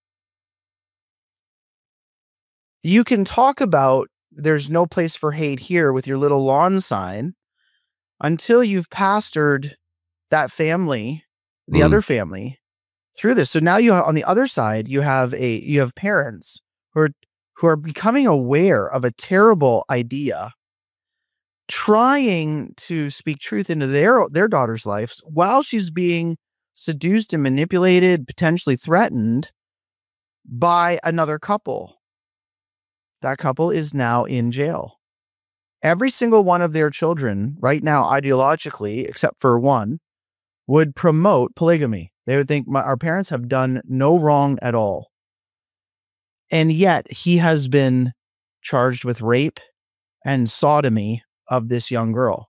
you can talk about there's no place for hate here with your little lawn sign until you've pastored that family, the other family, through this. So now on the other side, you have parents who are becoming aware of a terrible idea, trying to speak truth into their daughter's lives while she's being seduced and manipulated, potentially threatened by another couple. That couple is now in jail. Every single one of their children right now, ideologically, except for one, would promote polygamy. They would think our parents have done no wrong at all. And yet he has been charged with rape and sodomy of this young girl.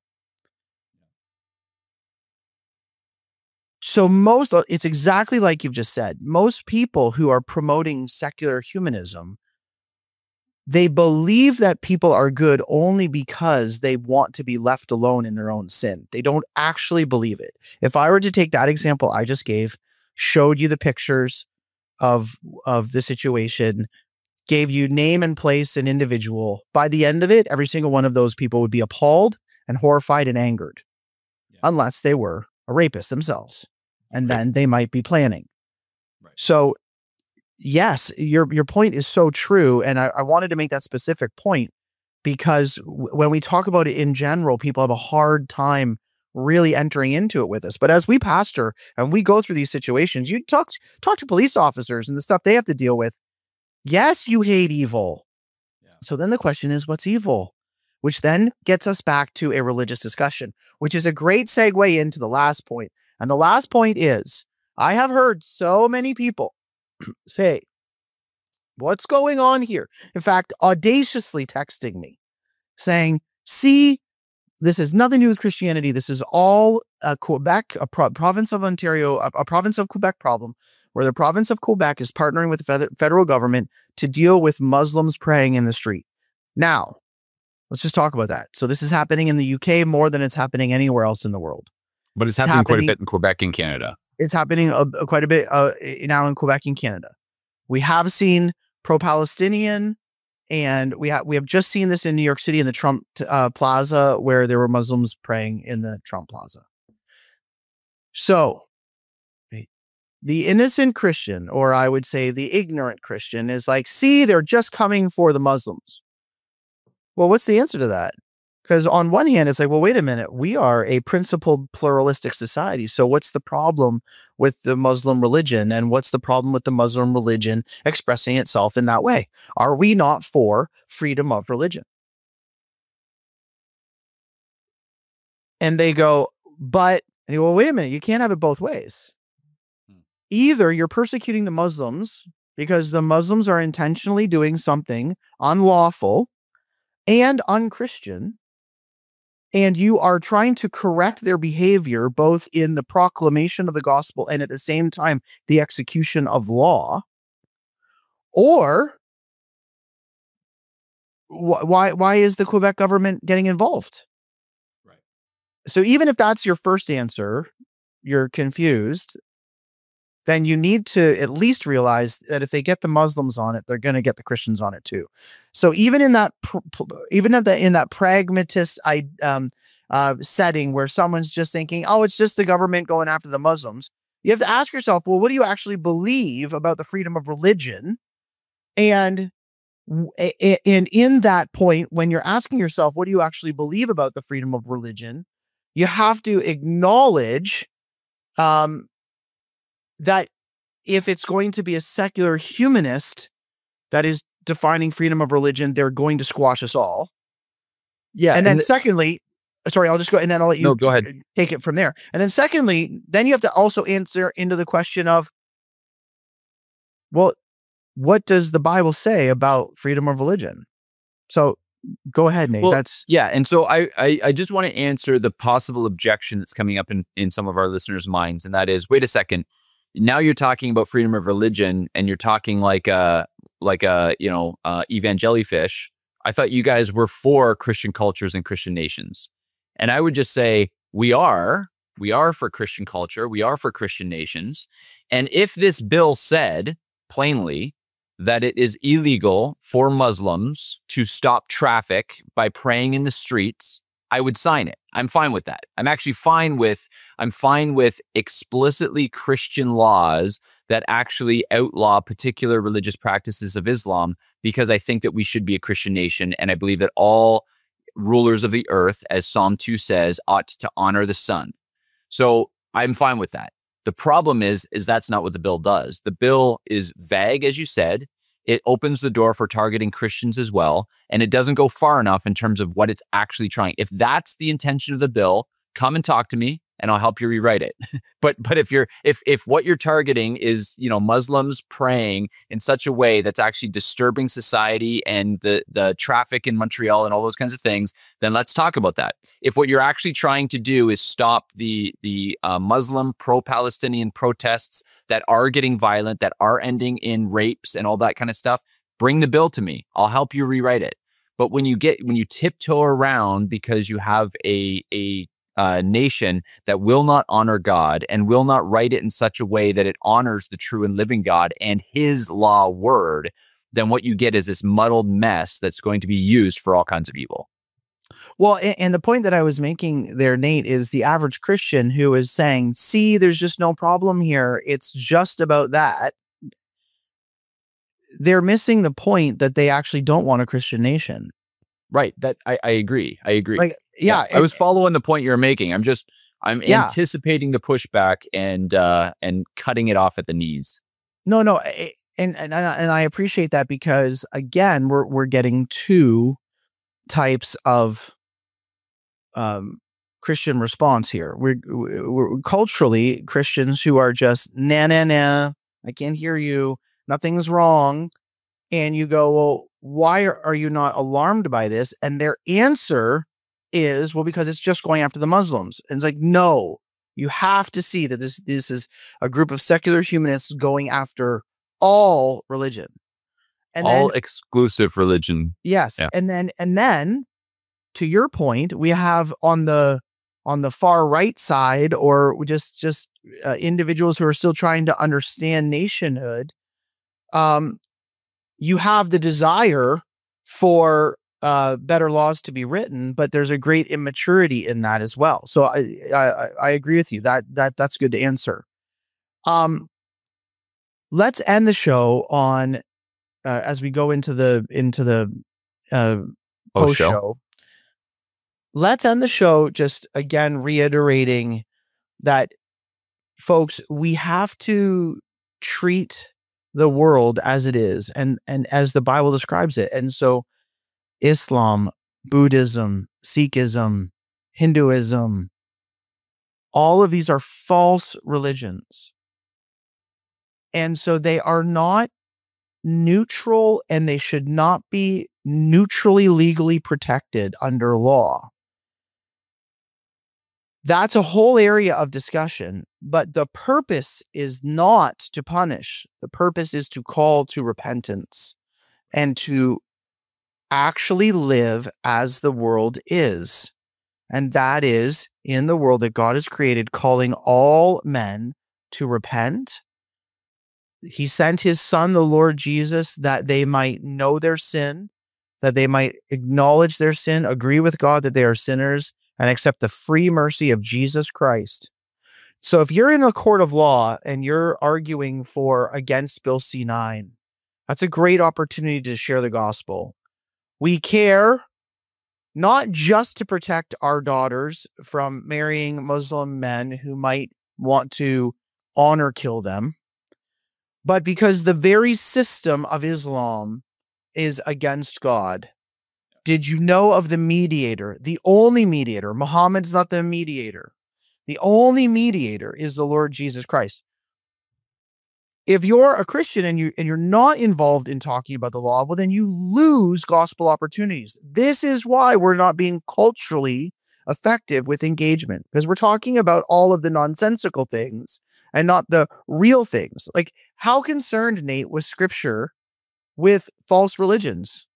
So it's exactly like you've just said. Most people who are promoting secular humanism, they believe that people are good only because they want to be left alone in their own sin. They don't actually believe it. If I were to take that example I just gave, showed you the pictures of the situation, gave you name and place and individual, by the end of it, every single one of those people would be appalled and horrified and angered, unless they were a rapist themselves. And then they might be planning. Right. So yes, your point is so true. And I wanted to make that specific point because when we talk about it in general, people have a hard time really entering into it with us. But as we pastor and we go through these situations, you talk to police officers and the stuff they have to deal with. Yes, you hate evil. Yeah. So then the question is, what's evil? Which then gets us back to a religious discussion, which is a great segue into the last point. And the last point is, I have heard so many people say, what's going on here? In fact, audaciously texting me saying, see, this has nothing to do with Christianity. This is all a Quebec, province of Ontario, a province of Quebec problem, where the province of Quebec is partnering with the federal government to deal with Muslims praying in the street. Now, let's just talk about that. So this is happening in the UK more than it's happening anywhere else in the world. But it's happening quite a bit in Quebec and Canada. It's happening quite a bit now in Quebec and Canada. We have seen pro-Palestinian, and we have just seen this in New York City in the Trump Plaza, where there were Muslims praying in the Trump Plaza. So the innocent Christian, or I would say the ignorant Christian, is like, see, they're just coming for the Muslims. Well, what's the answer to that? Because on one hand, it's like, well, wait a minute. We are a principled pluralistic society. So what's the problem with the Muslim religion? And what's the problem with the Muslim religion expressing itself in that way? Are we not for freedom of religion? And they go, but, and you go, well, wait a minute. You can't have it both ways. Either you're persecuting the Muslims because the Muslims are intentionally doing something unlawful and unchristian, and you are trying to correct their behavior, both in the proclamation of the gospel and at the same time, the execution of law. Or why is the Quebec government getting involved? Right. So even if that's your first answer, you're confused, then you need to at least realize that if they get the Muslims on it, they're going to get the Christians on it too. So even in that, in that pragmatist setting where someone's just thinking, oh, it's just the government going after the Muslims, you have to ask yourself, well, what do you actually believe about the freedom of religion? And in that point, when you're asking yourself, what do you actually believe about the freedom of religion? You have to acknowledge that if it's going to be a secular humanist that is defining freedom of religion, they're going to squash us all. Yeah. And then secondly, sorry, I'll just go, and then I'll let you go ahead. Take it from there. And then secondly, then you have to also answer into the question of, well, what does the Bible say about freedom of religion? So go ahead, Nate. Well, yeah. And so I just want to answer the possible objection that's coming up in some of our listeners' minds. And that is, wait a second. Now you're talking about freedom of religion, and you're talking like a evangelifish. I thought you guys were for Christian cultures and Christian nations. And I would just say, we are for Christian culture. We are for Christian nations. And if this bill said plainly that it is illegal for Muslims to stop traffic by praying in the streets, I would sign it. I'm fine with that. I'm fine with explicitly Christian laws that actually outlaw particular religious practices of Islam, because I think that we should be a Christian nation. And I believe that all rulers of the earth, as Psalm 2 says, ought to honor the Son. So I'm fine with that. The problem is that's not what the bill does. The bill is vague, as you said. It opens the door for targeting Christians as well, and it doesn't go far enough in terms of what it's actually trying. If that's the intention of the bill, come and talk to me, and I'll help you rewrite it. But if what you're targeting is, Muslims praying in such a way that's actually disturbing society and the traffic in Montreal and all those kinds of things, then let's talk about that. If what you're actually trying to do is stop the Muslim pro-Palestinian protests that are getting violent, that are ending in rapes and all that kind of stuff, bring the bill to me. I'll help you rewrite it. But when you tiptoe around because you have a nation that will not honor God and will not write it in such a way that it honors the true and living God and his law word, then what you get is this muddled mess that's going to be used for all kinds of evil. Well, and the point that I was making there, Nate, is the average Christian who is saying, see, there's just no problem here. It's just about that. They're missing the point that they actually don't want a Christian nation. Right. That I agree. Like, yeah. I was following the point you're making. I'm anticipating the pushback and cutting it off at the knees. No. And I appreciate that, because again, we're getting two types of Christian response here. We're culturally Christians who are just, nah, I can't hear you. Nothing's wrong. And you go, well, why are you not alarmed by this? And their answer is, well, because it's just going after the Muslims. And it's like, no, you have to see that this is a group of secular humanists going after all religion. And all then, exclusive religion. yes. Yeah. And then to your point, we have on the far right side, or just individuals who are still trying to understand nationhood. You have the desire for better laws to be written, but there's a great immaturity in that as well. So I agree with you. That's good to answer. Let's end the show on as we go into the post show. Let's end the show just again reiterating that, folks, we have to treat the world as it is and as the Bible describes it. And so Islam, Buddhism, Sikhism, Hinduism, all of these are false religions. And so they are not neutral, and they should not be neutrally legally protected under law. That's a whole area of discussion, but the purpose is not to punish. The purpose is to call to repentance and to actually live as the world is. And that is in the world that God has created, calling all men to repent. He sent his son, the Lord Jesus, that they might know their sin, that they might acknowledge their sin, agree with God that they are sinners, and accept the free mercy of Jesus Christ. So if you're in a court of law and you're arguing against Bill C-9, that's a great opportunity to share the gospel. We care not just to protect our daughters from marrying Muslim men who might want to honor kill them, but because the very system of Islam is against God. Did you know of the mediator, the only mediator? Muhammad's not the mediator. The only mediator is the Lord Jesus Christ. If you're a Christian and you're not involved in talking about the law, well, then you lose gospel opportunities. This is why we're not being culturally effective with engagement, because we're talking about all of the nonsensical things and not the real things. Like, how concerned, Nate, was Scripture with false religions?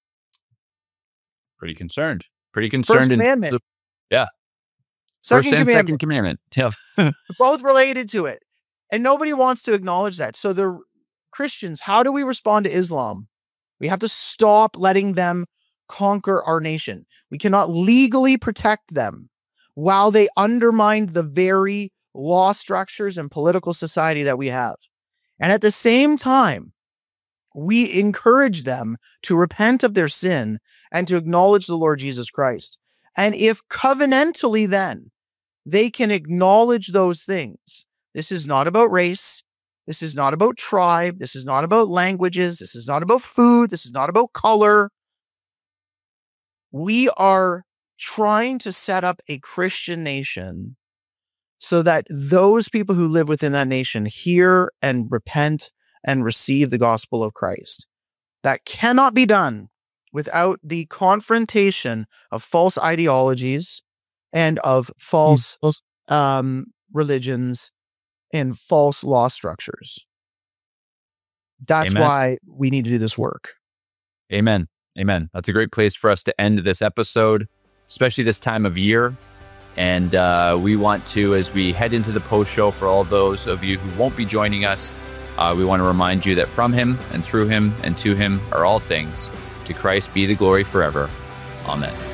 Pretty concerned. First commandment. Yeah. Second commandment. Yeah. Both related to it. And nobody wants to acknowledge that. So the Christians, how do we respond to Islam? We have to stop letting them conquer our nation. We cannot legally protect them while they undermine the very law structures and political society that we have. And at the same time, we encourage them to repent of their sin and to acknowledge the Lord Jesus Christ. And if covenantally then they can acknowledge those things, this is not about race, this is not about tribe, this is not about languages, this is not about food, this is not about color. We are trying to set up a Christian nation so that those people who live within that nation hear and repent and receive the gospel of Christ. That cannot be done without the confrontation of false ideologies and of false religions and false law structures. That's Amen. why we need to do this work. Amen. Amen. That's a great place for us to end this episode, especially this time of year. And we want to, as we head into the post show, for all those of you who won't be joining us, we want to remind you that from him and through him and to him are all things. To Christ be the glory forever. Amen.